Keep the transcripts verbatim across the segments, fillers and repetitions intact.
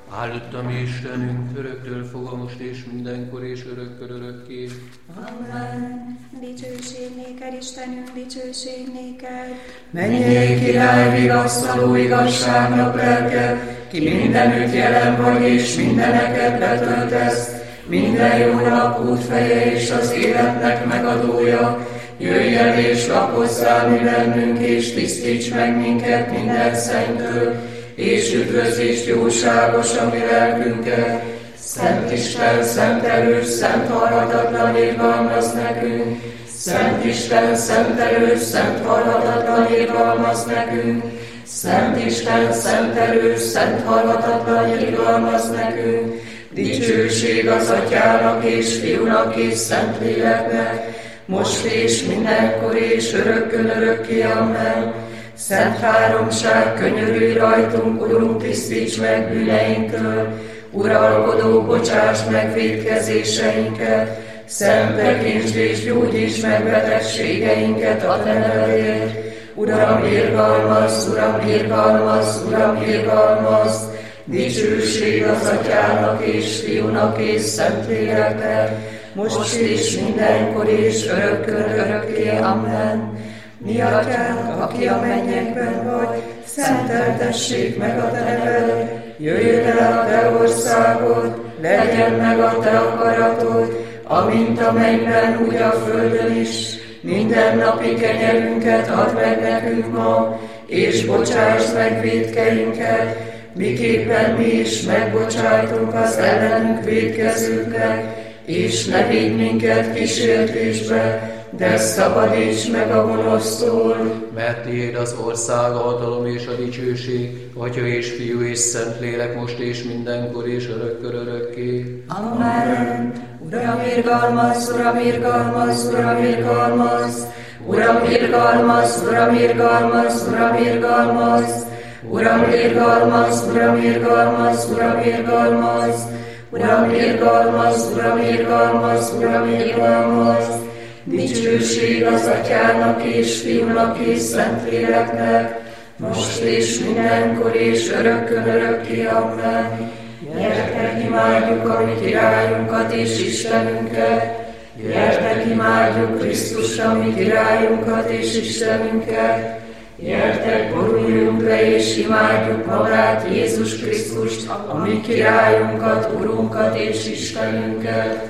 Áldott mi Istenünk, öröktől fogva most és mindenkor és örökkör örökké. Amen. Dicsőség néked, Istenünk, dicsőség néked. Menjél, király, vigasztaló igazságnak lelke, ki mindenütt jelen vagy és mindeneket betöltesz, minden jónak útfeje és az életnek megadója. Jöjj el és lakozzál mi bennünk, és tisztíts meg minket minden szennytől, és üdvözítsd jóságos a mi lelkünket. Szent Isten, szent erős, szent halhatatlan irgalmaz nekünk. Szent Isten, szent erős, szent halhatatlan irgalmaz nekünk. Szent Isten, szent erős, szent halhatatlan irgalmaz nekünk. Dicsőség az Atyának és Fiúnak és Szentléleknek, most és mindenkor és örökkön örökké. Amen. Szent háromság, könyörülj rajtunk, Urunk, tisztíts meg bűneinktől, uralkodó, bocsáss meg vétkezéseinket, Szent tekintsd és gyógyíts meg betegségeinket a te nevedért. Uram, irgalmazz, Uram, irgalmazz, Uram, irgalmazz, dicsőség az Atyának és Fiúnak és Szentléleknek, most és mindenkor és örökkön örökké. Amen. Mi Atyánk, aki a mennyekben vagy, szenteltessék meg a te neved, jöjjön el a te országod, legyen meg a te akaratod, amint a mennyben, úgy a földön is. Minden napi kenyerünket add meg nekünk ma, és bocsásd meg vétkeinket, miképpen mi is megbocsájtunk az ellenünk vétkezőknek, és ne vigy minket kísértésbe, de szabadíts meg a gonosztól. Mert tiéd az ország, a hatalom és a dicsőség, Atya és Fiú és Szentlélek, most és mindenkor és örökkör örökké. Amen. Uram, irgalmazz, Uram, irgalmazz, Uram, irgalmazz, Uram, irgalmazz, Uram, irgalmazz, Uram, irgalmazz, Uram, irgalmazz, Uram, irgalmazz, Uram, irgalmazz, Uram, irgalmazz, Uram, irgalmazz, Uram, irgalmazz. Dicsőség az Atyának és Fiúnak és Szentléleknek, most és mindenkor és örökkön örökké. Amen. Gyertek, imádjuk a mi királyunkat és Istenünket, gyertek, imádjuk Krisztust, a mi királyunkat és Istenünket, gyertek, boruljunk le és imádjuk magát, Jézus Krisztust, a mi királyunkat, Urunkat és Istenünket.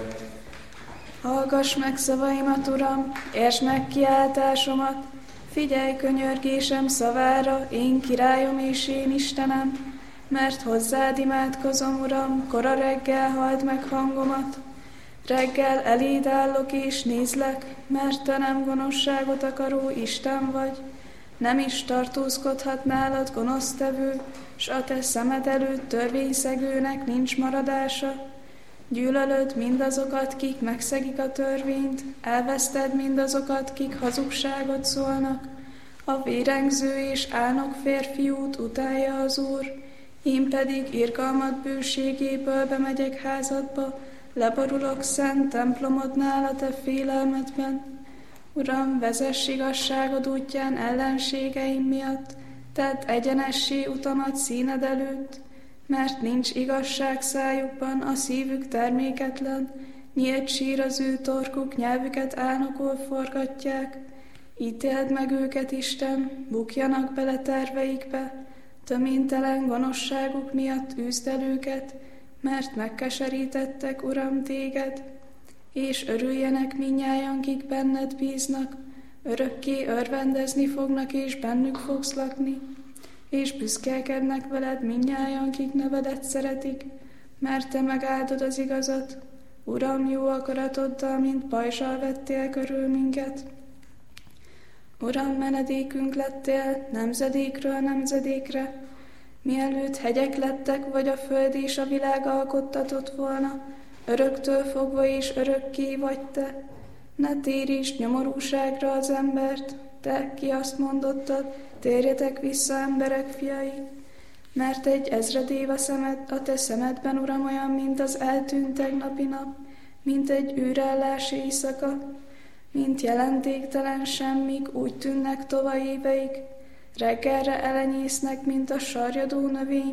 Hallgass meg szavaimat, Uram, értsd meg kiáltásomat, figyelj könyörgésem szavára, én királyom és én Istenem, mert hozzád imádkozom, Uram, kora reggel halld meg hangomat. Reggel eléd állok és nézlek, mert te nem gonoszságot akaró Isten vagy, nem is tartózkodhat nálad gonosztevő, s a te szemed előtt törvényszegőnek nincs maradása. Gyűlölöd mindazokat, kik megszegik a törvényt, elveszted mindazokat, kik hazugságot szólnak. A vérengző és álnok férfiút utálja az Úr, én pedig irgalmad bőségéből bemegyek házadba, leborulok szent templomodnál a te félelmedben. Uram, vezess igazságod útján ellenségeim miatt, tedd egyenessé utamat színed előtt, mert nincs igazság szájukban, a szívük terméketlen, nyílt sír az ő torkuk, nyelvüket álnokul forgatják. Ítéld meg őket, Isten, bukjanak bele terveikbe, töménytelen gonoszságuk miatt üzd el őket, mert megkeserítettek, Uram, téged, és örüljenek mindnyájan, kik benned bíznak, örökké örvendezni fognak, és bennük fogsz lakni, és büszkélkednek veled mindnyájan, kik nevedet szeretik, mert te megáldod az igazat. Uram, jó akaratoddal, mint pajzsal vettél körül minket. Uram, menedékünk lettél nemzedékről nemzedékre, mielőtt hegyek lettek, vagy a föld és a világ alkottatott volna, öröktől fogva és örökké vagy te. Ne térítsd nyomorúságra az embert, te, ki azt mondottad, térjetek vissza, emberek fiai, mert egy ezred év a, szemed, a te szemedben, Uram, olyan, mint az eltűnt tegnapi nap, mint egy űrállás éjszaka, mint jelentéktelen semmik, úgy tűnnek tova éveik, reggelre elenyésznek, mint a sarjadó növény,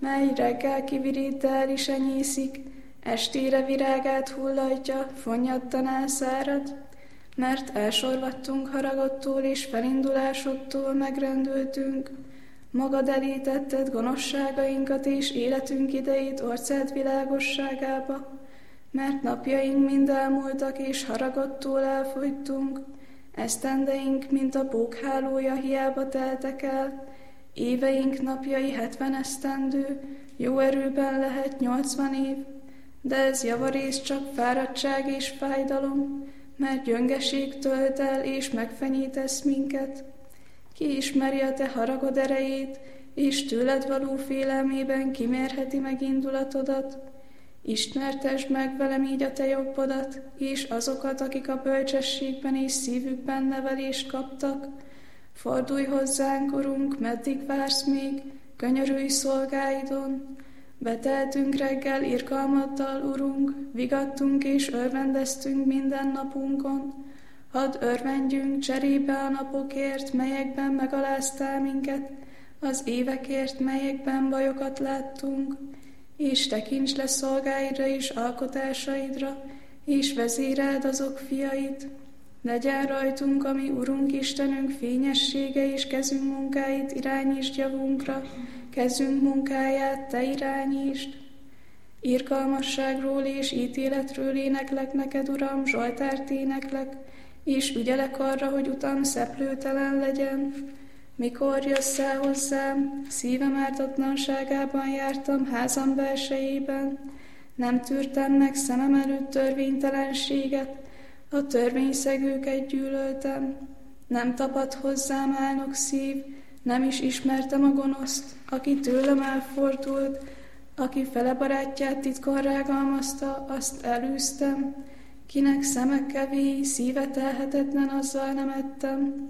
mely reggel kivirít, el is enyészik, estére virágát hullatja, fonnyadtan elszárad, mert elsorvadtunk haragodtól és felindulásodtól megrendültünk. Magad elé tetted gonoszságainkat és életünk idejét orcád világosságába, mert napjaink mind elmúltak és haragodtól elfogytunk. Esztendeink, mint a pókhálója, hiába teltek el, éveink napjai hetven esztendő, jó erőben lehet nyolcvan év, de ez javarész csak fáradtság és fájdalom, mert gyöngeség tölt el és megfenyítesz minket. Ki ismeri a te haragod erejét, és tőled való félelmében kimérheti meg indulatodat? Ismertesd meg velem így a te jobbodat, és azokat, akik a bölcsességben és szívükben nevelést kaptak. Fordulj hozzánk, Urunk, meddig vársz még, könyörülj szolgáidon. Beteltünk reggel irgalmaddal, Urunk, vigadtunk és örvendeztünk minden napunkon. Hadd örvendjünk cserébe a napokért, melyekben megaláztál minket, az évekért, melyekben bajokat láttunk, és tekints le szolgáidra és alkotásaidra, és vezéreld azok fiait. Legyen rajtunk, ami Urunk Istenünk fényessége, és kezünk munkáit irányítsd javunkra, kezünk munkáját te irányítsd. Irgalmasságról és ítéletről éneklek neked, Uram, Zsoltárt éneklek, és ügyelek arra, hogy utam szeplőtelen legyen. Mikor jössz el hozzám, szívem ártatlanságában jártam házam belsejében, nem tűrtem meg szemem előtt törvénytelenséget, a törvényszegőket gyűlöltem. Nem tapad hozzám álnok szív, nem is ismertem a gonoszt, aki tőlem elfordult, aki fele barátját titkon rágalmazta, azt elűztem. Kinek szeme kevély, szíve telhetetlen, azzal nem ettem.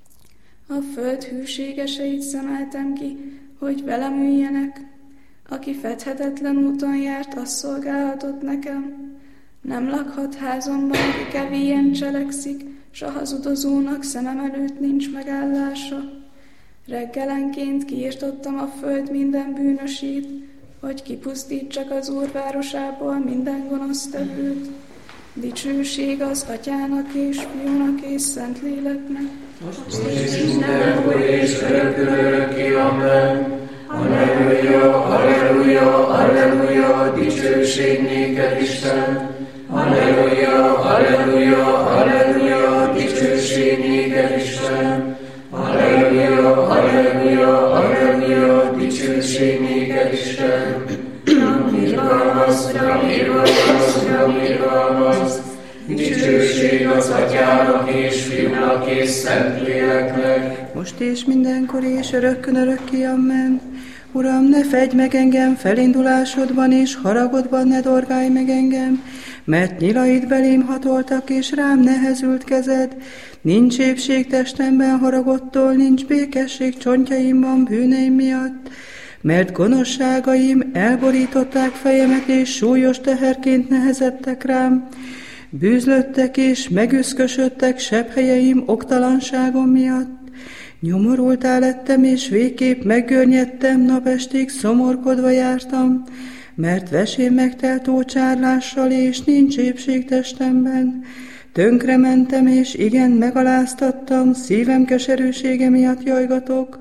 A föld hűségeseit szemeltem ki, hogy velem üljenek. Aki fedhetetlen úton járt, az szolgálhatott nekem. Nem lakhat házamban, aki kevélyen cselekszik, s a hazudozónak szemem előtt nincs megállása. Reggelenként kiirtottam a föld minden bűnösét, hogy kipusztítsak az Úr városából minden gonosztevőt. Dicsőség az Atyának és Fiúnak és Szentléleknek. Most és mindenkor és örökké, amen. Halleluja, halleluja, halleluja, dicsőség néked, Isten. Halleluja, halleluja, halleluja, dicsőség néked, Isten. Halleluja, halleluja, halleluja, dicsőség néked, Isten. Uram, irgalmaz, Uram, irgalmaz, Uram, irgalmaz. Dicsőség az Atyának és Fiúnak és Szentléleknek. Most és mindenkor és örökkön örökké, amen. Uram, ne fegy meg engem felindulásodban, és haragodban ne dorgálj meg engem, mert nyilaid belém hatoltak, és rám nehezült kezed. Nincs épség testemben haragodtól, nincs békesség csontjaimban bűneim miatt, mert gonoszságaim elborították fejemet, és súlyos teherként nehezedtek rám. Bűzlöttek és megüszkösödtek sebhelyeim oktalanságom miatt. Nyomorultá lettem, és végképp meggörnyedtem, napestig szomorkodva jártam, mert vesén megtelt ócsárlással, és nincs épség testemben. Tönkre mentem, és igen megaláztattam, szívem keserűsége miatt jajgatok.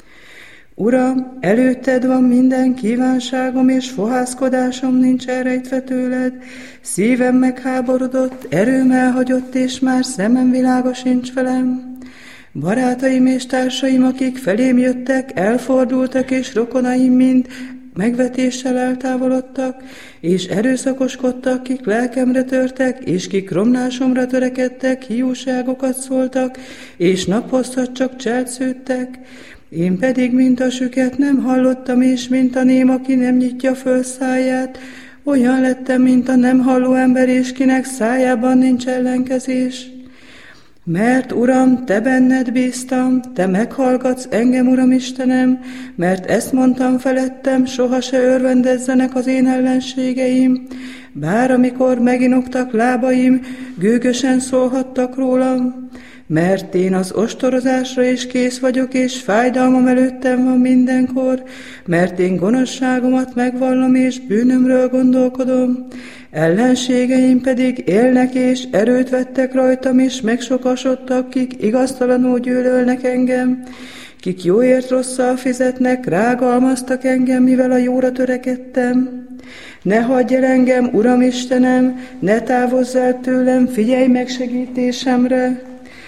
Uram, előtted van minden kívánságom, és fohászkodásom nincs elrejtve tőled. Szívem megháborodott, erőm elhagyott, és már szemem világa sincs velem. Barátaim és társaim, akik felém jöttek, elfordultak, és rokonaim mind megvetéssel eltávolodtak, és erőszakoskodtak, kik lelkemre törtek, és kik romlásomra törekedtek, hiúságokat szóltak, és naphosszat csak cselsződtek. Én pedig, mint a süket, nem hallottam, és mint a ném, aki nem nyitja föl száját, olyan lettem, mint a nem halló ember, és kinek szájában nincs ellenkezés. Mert, Uram, te benned bíztam, te meghallgatsz engem, Uram Istenem, mert ezt mondtam felettem, soha se örvendezzenek az én ellenségeim, bár amikor meginoktak lábaim, gőgösen szólhattak rólam. Mert én az ostorozásra is kész vagyok, és fájdalmam előttem van mindenkor, mert én gonoszságomat megvallom, és bűnömről gondolkodom. Ellenségeim pedig élnek, és erőt vettek rajtam, és megsokasodtak, kik igaztalanul gyűlölnek engem, kik jóért rosszal fizetnek, rágalmaztak engem, mivel a jóra törekedtem. Ne hagyj el engem, Uram Istenem, ne távozz el tőlem, figyelj meg segítésemre.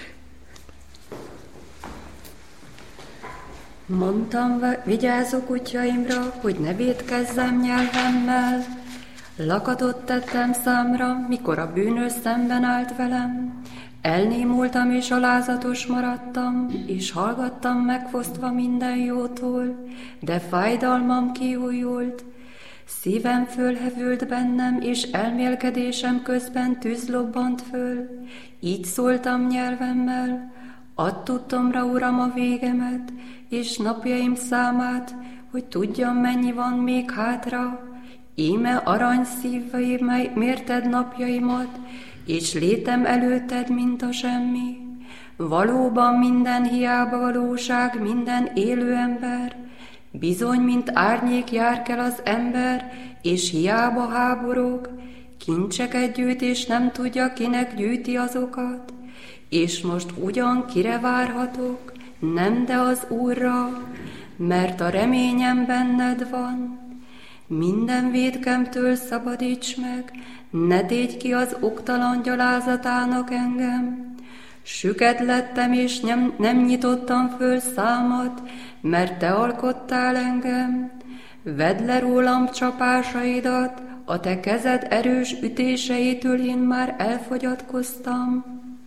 Mondtam, vigyázok útjaimra, hogy ne vétkezzem nyelvemmel. Lakatot tettem számra, mikor a bűnös szemben állt velem. Elnémultam és alázatos maradtam, és hallgattam megfosztva minden jótól, de fájdalmam kiújult. Szívem fölhevült bennem, és elmélkedésem közben tűz lobbant föl. Így szóltam nyelvemmel, add tudtomra, Uram, a végemet, és napjaim számát, hogy tudjam, mennyi van még hátra. Íme arany szívvel mérted napjaimat, és létem előtted, mint a semmi. Valóban minden hiába valóság, minden élő ember, bizony, mint árnyék járkel az ember, és hiába háborog, kincseket gyűjt, és nem tudja, kinek gyűjti azokat. És most ugyan kire várhatok? Nem, de az Úrra, mert a reményem benned van. Minden vétkemtől szabadíts meg, ne tégy ki az oktalan gyalázatának engem. Süket lettem, és nem, nem nyitottam föl számat, mert te alkottál engem. Vedd le rólam csapásaidat, a te kezed erős ütéseitől én már elfogyatkoztam.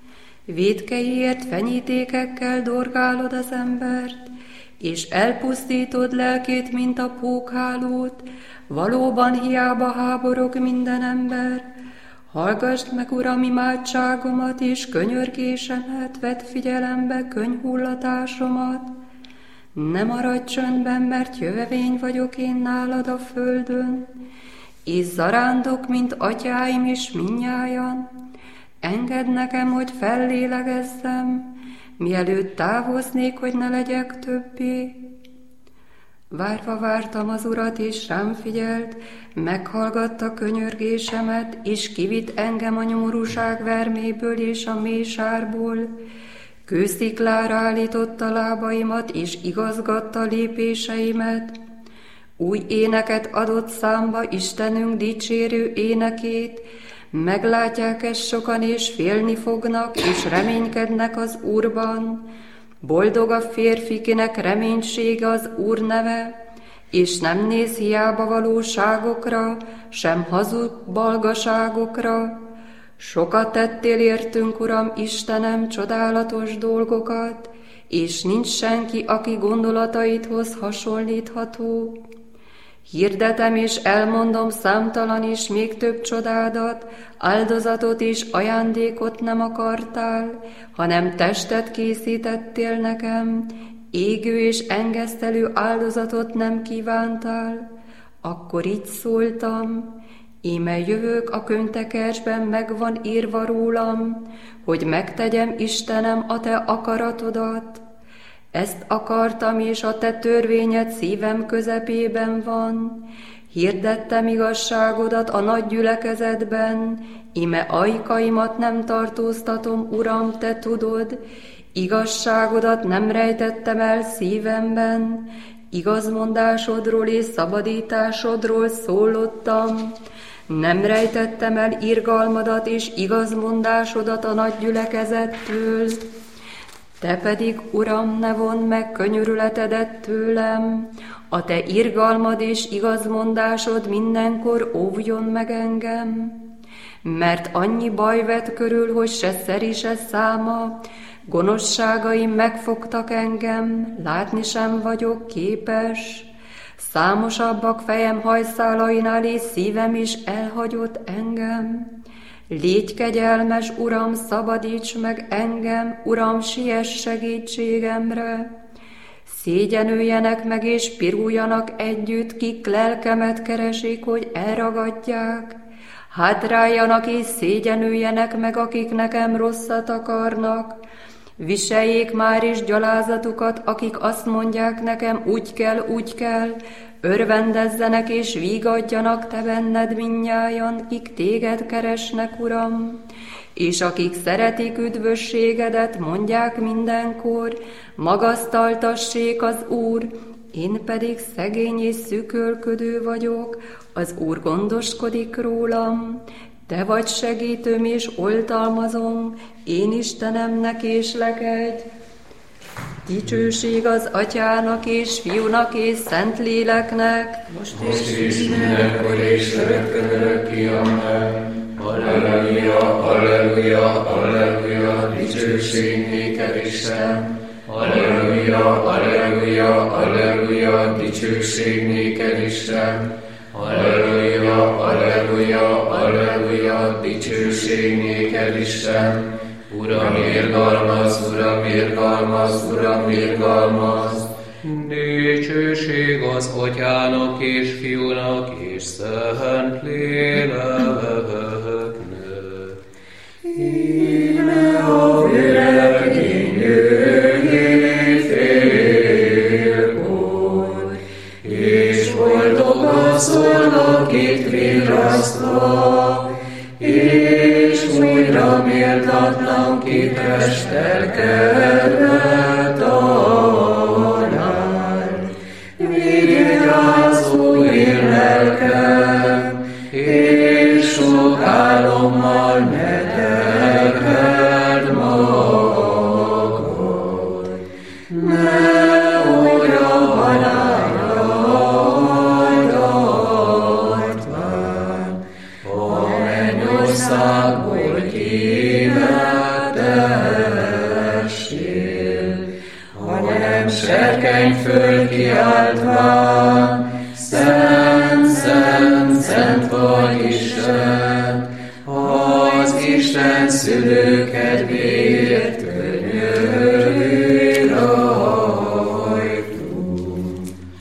Vétkeiért fenyítékekkel dorgálod az embert, és elpusztítod lelkét, mint a pókhálót. Valóban hiába háborog minden ember. Hallgassd meg, Uram, imádságomat, és könyörgésemet, vedd figyelembe könyhullatásomat. Ne maradj csöndben, mert jövevény vagyok én nálad a földön, és zarándok, mint atyáim is mindnyájan. Engedd nekem, hogy fellélegezzem, mielőtt távoznék, hogy ne legyek többé. Várva vártam az Urat, és rám figyelt, meghallgatta könyörgésemet, és kivitt engem a nyomorúság verméből és a mély sárból. Kősziklára állította lábaimat, és igazgatta lépéseimet. Új éneket adott számba Istenünk dicsérő énekét, meglátják ezt sokan, és félni fognak, és reménykednek az Úrban. Boldog a férfi, kinek reménysége az Úr neve, és nem néz hiába valóságokra, sem hazug balgaságokra. Sokat tettél értünk, Uram Istenem, csodálatos dolgokat, és nincs senki, aki gondolataidhoz hasonlítható. Hirdetem és elmondom számtalan és még több csodádat, áldozatot és ajándékot nem akartál, hanem testet készítettél nekem, égő és engesztelő áldozatot nem kívántál. Akkor így szóltam, íme jövök, a könyvtekercsben meg van írva rólam, hogy megtegyem, Istenem, a te akaratodat. Ezt akartam, és a te törvényed szívem közepében van. Hirdettem igazságodat a nagy gyülekezetben, íme ajkaimat nem tartóztatom, Uram, te tudod. Igazságodat nem rejtettem el szívemben, igazmondásodról és szabadításodról szólottam. Nem rejtettem el irgalmadat és igazmondásodat a nagy gyülekezettől. Te pedig, Uram, ne vondd meg könyörületedet tőlem, a te irgalmad és igazmondásod mindenkor óvjon meg engem. Mert annyi baj vett körül, hogy se szeri, se száma, gonoszságaim megfogtak engem, látni sem vagyok képes. Számosabbak fejem hajszálainál, és szívem is elhagyott engem. Légy kegyelmes, Uram, szabadíts meg engem, Uram, siess segítségemre. Szégyenüljenek meg és piruljanak együtt, kik lelkemet keresik, hogy elragadják. Hátráljanak és szégyenüljenek meg, akik nekem rosszat akarnak. Viseljék már is gyalázatukat, akik azt mondják nekem, úgy kell, úgy kell, örvendezzenek és vígadjanak te benned mindnyájan, kik téged keresnek, Uram. És akik szeretik üdvösségedet, mondják mindenkor, magasztaltassék az Úr, én pedig szegény és szűkölködő vagyok, az Úr gondoskodik rólam. Te vagy segítőm és oltalmazom, én Istenemnekéslekedj. Dicsőség az Atyának és Fiúnak és Szentléleknek, most, most és mindenkor és örökkön örökké, amen. Halleluja, halleluja, halleluja, dicsőség néked, Isten. Halleluja, halleluja, halleluja, dicsőség néked, Isten. Halleluja, halleluja, halleluja, dicsőség néked, Isten. Uram, irgalmaz, Uram, irgalmaz, Uram, irgalmaz. Dicsőség az Atyának és Fiúnak és Szentléleknek. Íme a világény jöjjé félkor, és boldog a szolgak itt virasztva, és újra méltatlan kitestelkedve talál. Vigyázó én lelkem, és sok álommal ne terheld magad. Ne olyan halálra hajtatván, a mennyországból kivetessél, hanem serkenj föl kiáltván, Szent, Szent, Szent vagy Isten, az Isten szülő kedvéért könyörülj rajtunk.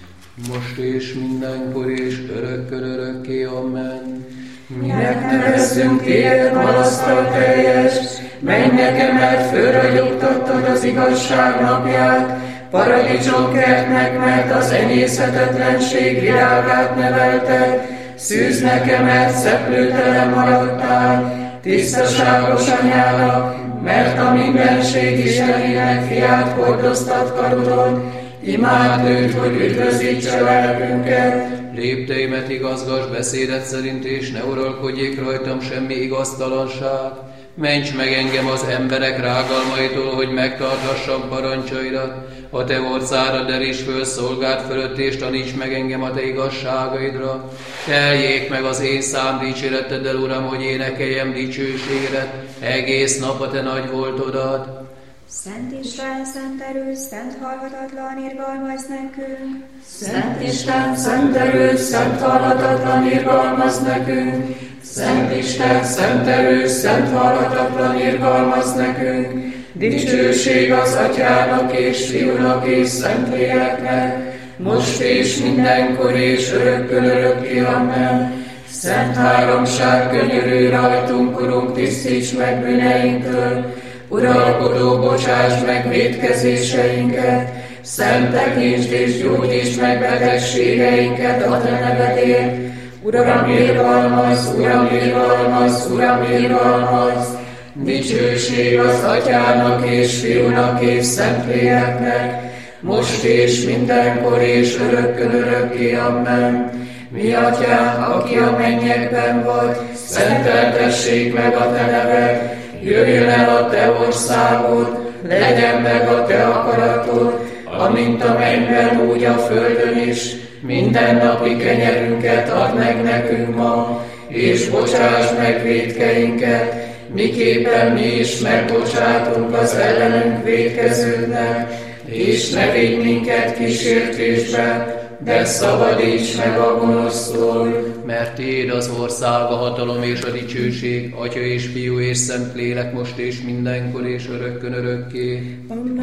Most és mindenkor és örökkön örökké, amen. Minek nevezzünk téged malasztal teljes, menj nekem, mert fölragyogtattad az igazság napját, paradicsomkertnek, mert az emészhetetlenség virágát nevelted, szűz nekem, mert szeplőtelen maradtál, tisztaságos anyának, mert a mindenség Istenének fiát hordoztat karodon, imád őt, hogy üdvözítse lelkünket. Lépteimet igazgass beszédet szerint, és ne uralkodjék rajtam semmi igaztalanság. Ments meg engem az emberek rágalmaitól, hogy megtarthassam parancsaidat. A te orszára deríts föl szolgád fölött, és taníts meg engem a te igazságaidra. Teljék meg az én szám dicséreteddel, Uram, hogy énekeljem dicsőségedet, egész nap a te nagy voltodat. Szent Isten, szent erő, szent halhatatlan, irgalmaz nekünk. Szent Isten, szent erő, szent halhatatlan, irgalmaz nekünk. Szent Isten, szent erő, szent halhatatlan, irgalmaz nekünk. Dicsőség az Atyának és Fiúnak és Szentléleknek, most és mindenkor és örökkön örökké, amen. Szent háromság, könyörülj rajtunk, Urunk, tisztíts meg bűneinktől, uralkodó, bocsáss meg vétkezéseinket, szent tekintsd és gyógyíts meg betegségeinket a te nevedért. Uram, irgalmaz, Uram, irgalmaz, Uram, irgalmaz. Dicsőség az Atyának és Fiúnak és Szentléleknek, most és mindenkor és örökkön örökké, amen. Mi Atyánk, aki a mennyekben vagy, szenteltessék meg a te neved, jöjjön el a te országod, legyen meg a te akaratod, amint a mennyben, úgy a földön is. Mindennapi kenyerünket add meg nekünk ma, és bocsáss meg vétkeinket, miképpen mi is megbocsátunk az ellenünk vétkezőknek, és ne vigy minket kísértésbe, de szabadíts meg a gonosztól. Mert Téd az ország, a hatalom és a dicsőség, Atya és Fiú és Szentlélek, most és mindenkor és örökkön örökké.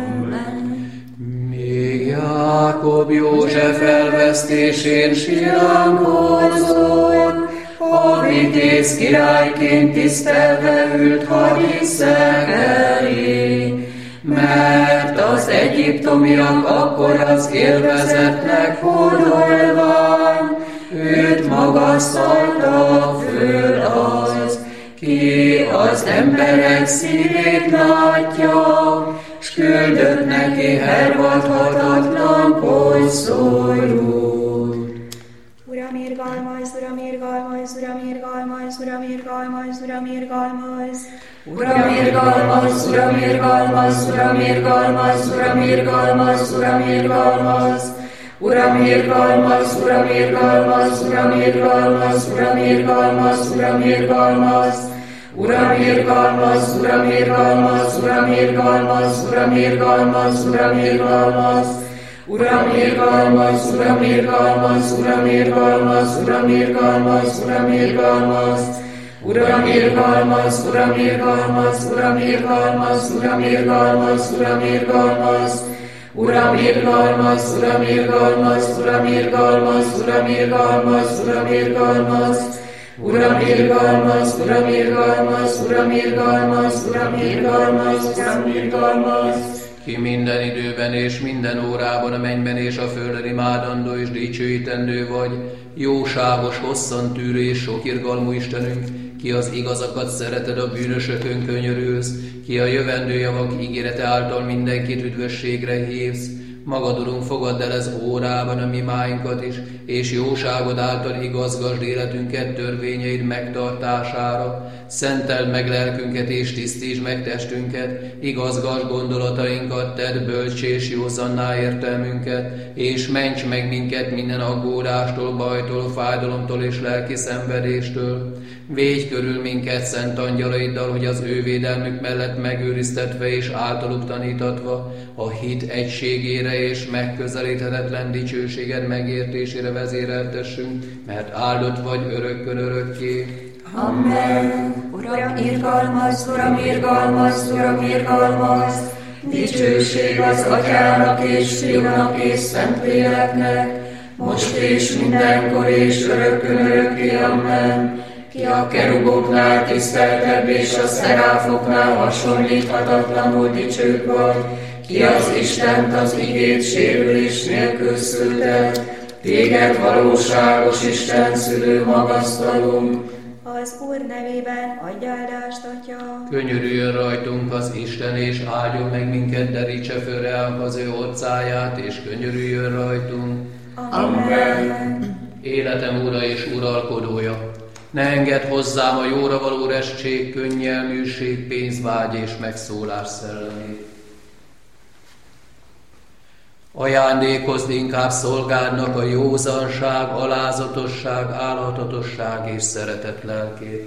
Amen. Még Jákob József elvesztésén siránkozott, a vitéz királyként tisztelve ült hadiszek elé, mert az egyiptomiak akkor az élvezetnek hódolván, őt magasztalta föl az, ki az emberek szívét látja, s küldött neki hervadhatatlan koszorút. Uram, irgalmaz, Uram, irgalmaz, Uram, irgalmaz, Uram, irgalmaz, Uram, irgalmaz. Uram, irgalmaz, Uram, irgalmaz, Uram, irgalmaz, Uram, irgalmaz, Uram, irgalmaz. Uram, irgalmaz, Uram, irgalmaz, Uram, irgalmaz, Uram, irgalmaz, Uram, irgalmaz. Uram, irgalmaz, Uram, irgalmaz, Uram, irgalmaz, Uram, irgalmaz, Uram, irgalmaz. Uram, irgalmaz, Uram, irgalmaz, Uram, irgalmaz, Uram, irgalmaz, Uram, irgalmaz. Uram, irgalmaz, Uram, irgalmaz, Uram, irgalmaz, Uram, irgalmaz, Uram, irgalmaz. Uram, irgalmaz, Uram, irgalmaz, Uram, irgalmaz, Uram, irgalmaz, Uram, irgalmaz. Uram, irgalmaz, Uram, irgalmaz, Uram, irgalmaz, Uram, irgalmaz, Uram, irgalmaz. Ki minden időben és minden órában a mennyben és a földön imádandó és dicsőítendő vagy, jóságos, hosszantűrő és sokirgalmú Istenünk, ki az igazakat szereted, a bűnösökön könyörülsz, ki a jövendő javak ígérete által mindenkit üdvösségre hívsz. Magad, Urunk, fogadd el ez órában a mi máinkat is, és jóságod által igazgasd életünket törvényeid megtartására. Szenteld meg lelkünket és tisztítsd meg testünket, igazgasd gondolatainkat, tedd bölcs és józanná értelmünket, és ments meg minket minden aggódástól, bajtól, fájdalomtól és lelki szenvedéstől. Védj körül minket szent angyalaiddal, hogy az ő védelmük mellett megőriztetve és általuk tanítatva a hit egységére és megközelíthetetlen dicsőséged megértésére vezéreltessünk, mert áldott vagy örökkön örökké. Amen. Uram, irgalmaz, Uram, irgalmaz, Uram, irgalmaz. Dicsőség az Atyának és Fiúnak és Szentléleknek, most és mindenkor és örökkön örökké. Amen. Ki a keruboknál tiszteltebb és a szeráfoknál hasonlíthatatlanul dicsőbb vagy, ki az Istent az igét sérülés nélkül szülte, téged valóságos Isten szülő magasztalunk. Az Úr nevében adj áldást, Atya. Könyörüljön rajtunk az Isten, és áldjon meg minket, derítse föl ránk az ő orcáját, és könyörüljön rajtunk. Amen. Életem Ura és uralkodója, ne engedd hozzám a jóra való restség, könnyelműség, pénzvágy és megszólás szellemét. Ajándékozd inkább szolgádnak a józanság, alázatosság, álhatatosság és szeretet lelkét.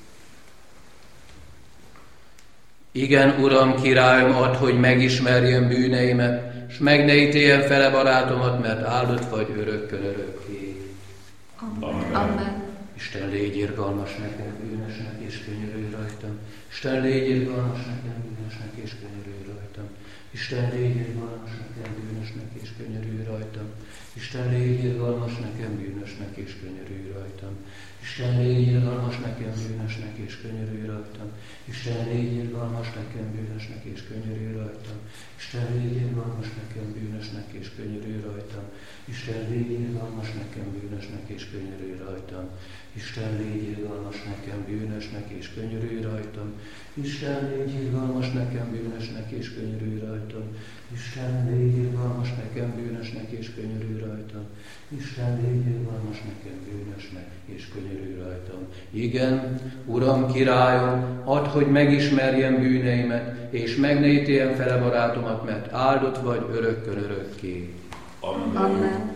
Igen, Uram, királyom, add, hogy megismerjem bűneimet, s meg ne ítéljen fele barátomat, mert áldott vagy örökkön örökké. Amen. Amen. Isten, légy irgalmas nekem, bűnösnek, és könyörülj rajtam. Isten, légy irgalmas nekem, bűnösnek, és könyörülj rajtam. Isten, légy irgalmas nekem, bűnösnek, és könyörülj rajtam. Isten, légy irgalmas nekem, bűnösnek, és könyörülj rajtam. Isten, légy irgalmas nekem, bűnösnek, és könyörülj rajtam. Isten, légy irgalmas nekem, bűnösnek, és könyörülj rajtam. Isten, légy irgalmas nekem, bűnösnek, és könyörülj rajtam. Isten, légy irgalmas nekem, bűnösnek, és könyörülj rajtam. Isten, légy irgalmas nekem, bűnösnek, és könyörülj rajtam. Isten, légy irgalmas nekem, bűnösnek, és könyörülj rajtam. Isten, légy irgalmas nekem, bűnösnek, és könyörülj rajtam. Isten, légy irgalmas nekem, bűnösnek, és könyörülj rajtam. Igen, Uram, királyom, add, hogy megismerjem bűneimet, és meg ne ítéljem fele barátomat, mert áldott vagy örökkön örökké. Amen. Amen.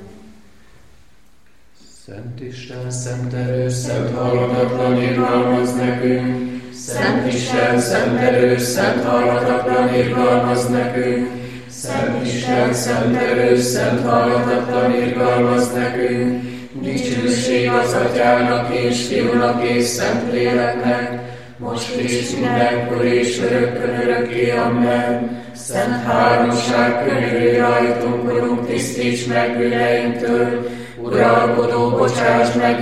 Szent Isten, szent erős, szent hallatatlan, irgalmaz nekünk. Szent Isten, szent erős, szent hallatatlan, irgalmaz nekünk. Szent Isten, szent erős, szent hallatatlan, irgalmaz nekünk. Dicsőség az Atyának és Fiúnak és Szentléleknek, most és mindenkor és örökkön örökké. Amen. Szent háromság, könyörülj rajtunk, Urunk, tisztíts meg bűneinktől, uralkodó, bocsáss meg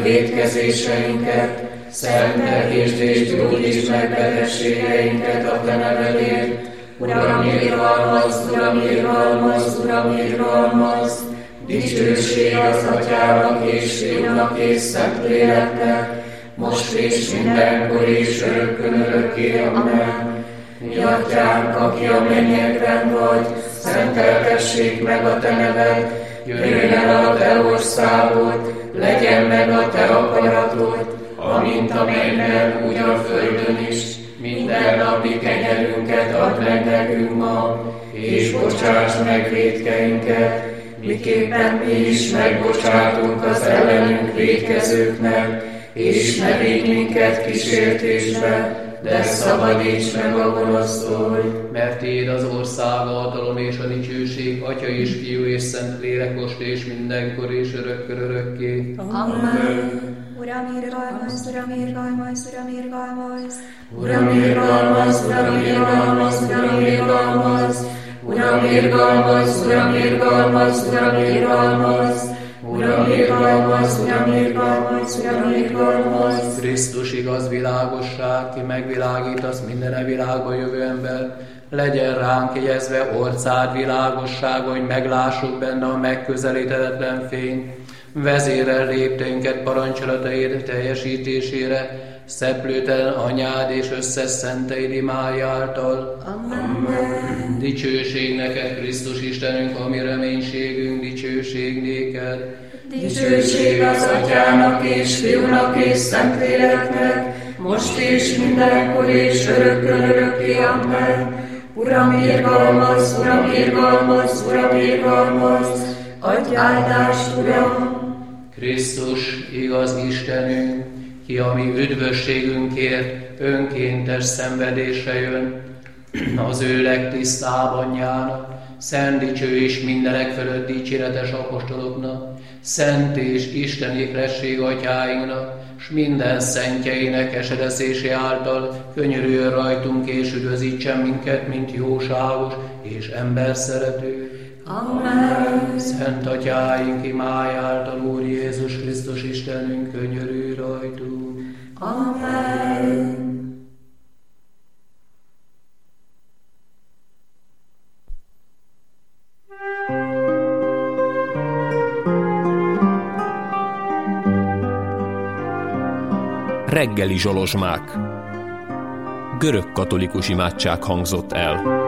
vétkezéseinket, szenteljesd és gyógyítsd meg betegségeinket a Te nevedért, Uram, irgalmazz, Uram, irgalmazz, Uram, irgalmazz. Dicsőség az Atyának és Fiúnak és Szentléleknek, most és mindenkor és örökkön örökké. Amen. Mi Atyánk, aki a mennyekben vagy, szenteltessék meg a te neved, jöjjön el a te országod, legyen meg a te akaratod, amint a mennyben, úgy a földön is. Minden napi kenyerünket add meg nekünk ma, és bocsáss meg vétkeinket, miképpen mi is megbocsátunk az ellenünk vétkezőknek, és ne vigy minket kísértésbe, de szabadíts meg a gonosztól. Mert tiéd az ország, a hatalom és a dicsőség, Atya és Fiú és Szentlélek, most és mindenkor és örökkön örökké. Amen. Uram, irgalmazz, Uram, irgalmazz, Uram, irgalmazz. Uram, irgalmazz, Uram, irgalmazz, Uram, irgalmazz. Uram, irgalmazz, Uram, irgalmazz, Uram, irgalmazz. Uram, irgalmazz, Uram, irgalmazz, Uram, irgalmazz. Krisztus igaz világosság, ki megvilágítasz minden e világba jövő ember, legyen ránk jegyezve orcád világossága, hogy meglássuk benne a megközelíthetetlen fényt. Vezérel lépteinket parancsolataid teljesítésére, szeplőtelen anyád és összes szenteid imája által. Amen. Dicsőség neked, Krisztus Istenünk, a mi reménységünk, dicsőség néked. Dicsőség az Atyának és Fiúnak és Szentléleknek, most és mindenkor és örökkön örökké. Amen. Uram, irgalmazz, Uram, irgalmazz, Uram, irgalmazz, adj áldást, Uram. Krisztus, igaz Istenünk, ki a mi üdvösségünkért önkéntes szenvedésre jön, az ő legtisztább anyjának, szent dicső és mindenek fölött dicséretes apostoloknak, szent és Isten éklesség atyáinknak, s minden szentjeinek esedezése által könyörüljön rajtunk és üdvözítsen minket, mint jóságos és emberszerető. Amen. Szent atyáink imáj által, Úr Jézus Krisztus Istenünk, könyörülj rajtunk. Amen. Reggeli zsolozsmák. Görög katolikus imádság hangzott el.